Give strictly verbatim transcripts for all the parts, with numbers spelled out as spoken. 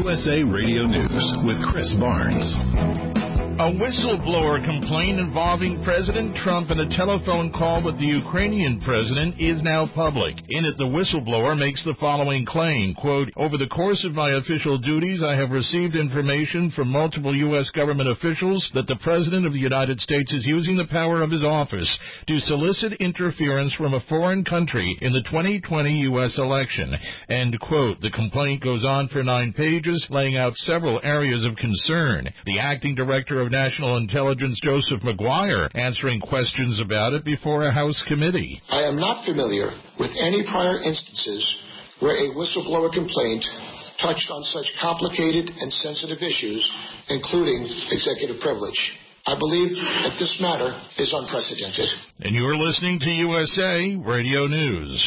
U S A Radio News with Chris Barnes. A whistleblower complaint involving President Trump and a telephone call with the Ukrainian president is now public. In it, the whistleblower makes the following claim, quote, "Over the course of my official duties, I have received information from multiple U S government officials that the President of the United States is using the power of his office to solicit interference from a foreign country in the twenty twenty U S election," end quote. The complaint goes on for nine pages, laying out several areas of concern. The acting director of National Intelligence, Joseph Maguire, answering questions about it before a House committee. I am not familiar with any prior instances where a whistleblower complaint touched on such complicated and sensitive issues, including executive privilege. I believe that this matter is unprecedented. And you're listening to U S A Radio News.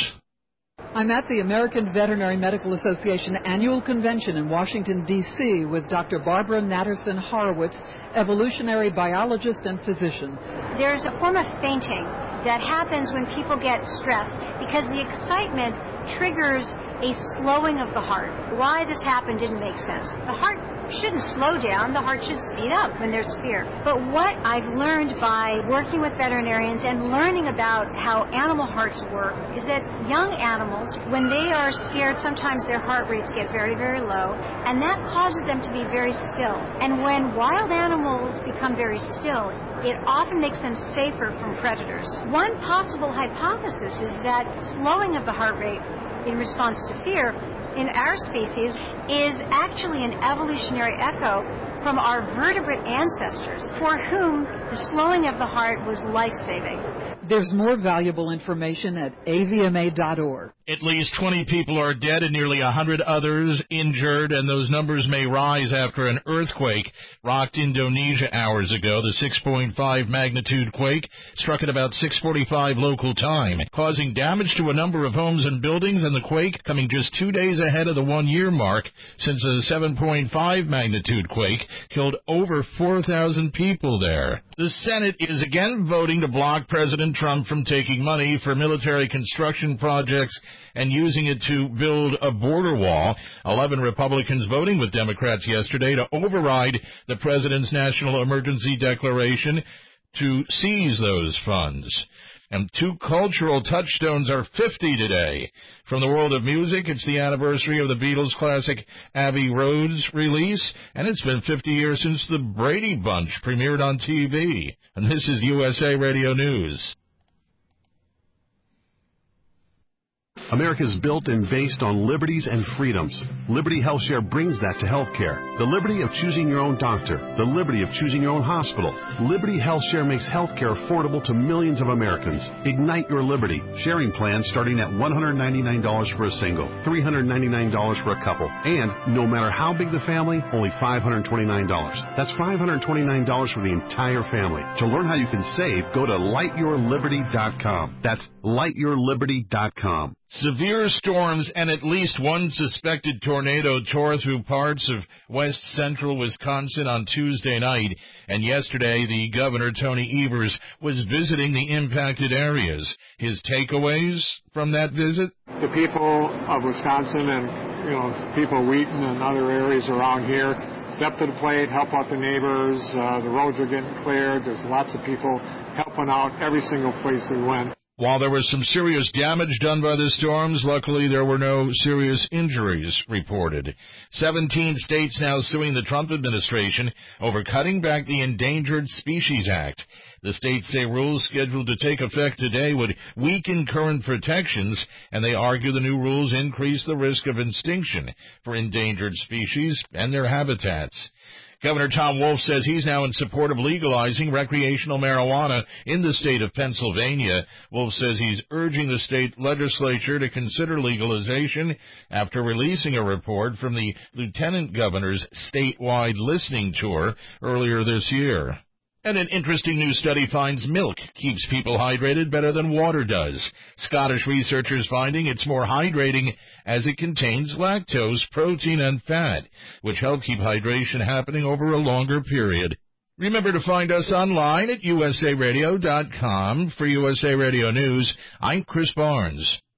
I'm at the American Veterinary Medical Association annual convention in Washington, D C with Doctor Barbara Natterson Horowitz, evolutionary biologist and physician. There's a form of fainting that happens when people get stressed because the excitement triggers a slowing of the heart. Why this happened didn't make sense. The heart shouldn't slow down. The heart should speed up when there's fear. But what I've learned by working with veterinarians and learning about how animal hearts work is that young animals, when they are scared, sometimes their heart rates get very, very low, and that causes them to be very still. And when wild animals become very still, it often makes them safer from predators. One possible hypothesis is that slowing of the heart rate in response to fear in our species is actually an evolutionary echo from our vertebrate ancestors for whom the slowing of the heart was life-saving. There's more valuable information at A V M A dot org. At least twenty people are dead and nearly one hundred others injured, and those numbers may rise after an earthquake rocked Indonesia hours ago. The six point five magnitude quake struck at about six forty-five local time, causing damage to a number of homes and buildings, and the quake coming just two days ahead of the one-year mark since a seven point five magnitude quake killed over four thousand people there. The Senate is again voting to block President Trump from taking money for military construction projects and using it to build a border wall. Eleven Republicans voting with Democrats yesterday to override the president's national emergency declaration to seize those funds. And two cultural touchstones are fifty today. From the world of music, it's the anniversary of the Beatles' classic Abbey Road's release, and it's been fifty years since the Brady Bunch premiered on T V. And this is U S A Radio News. America is built and based on liberties and freedoms. Liberty HealthShare brings that to healthcare. The liberty of choosing your own doctor. The liberty of choosing your own hospital. Liberty HealthShare makes healthcare affordable to millions of Americans. Ignite your liberty. Sharing plans starting at one hundred ninety-nine dollars for a single, three hundred ninety-nine dollars for a couple, and no matter how big the family, only five hundred twenty-nine dollars. That's five hundred twenty-nine dollars for the entire family. To learn how you can save, go to light your liberty dot com. That's light your liberty dot com. Severe storms and at least one suspected tornado tore through parts of west central Wisconsin on Tuesday night, and yesterday the governor, Tony Evers, was visiting the impacted areas. His takeaways from that visit? The people of Wisconsin and, you know, people of Wheaton and other areas around here step to the plate, help out the neighbors. Uh, the roads are getting cleared. There's lots of people helping out every single place we went. While there was some serious damage done by the storms, luckily there were no serious injuries reported. Seventeen states now suing the Trump administration over cutting back the Endangered Species Act. The states say rules scheduled to take effect today would weaken current protections, and they argue the new rules increase the risk of extinction for endangered species and their habitats. Governor Tom Wolf says he's now in support of legalizing recreational marijuana in the state of Pennsylvania. Wolf says he's urging the state legislature to consider legalization after releasing a report from the lieutenant governor's statewide listening tour earlier this year. And an interesting new study finds milk keeps people hydrated better than water does. Scottish researchers finding it's more hydrating as it contains lactose, protein, and fat, which help keep hydration happening over a longer period. Remember to find us online at U S A radio dot com. For U S A Radio News, I'm Chris Barnes.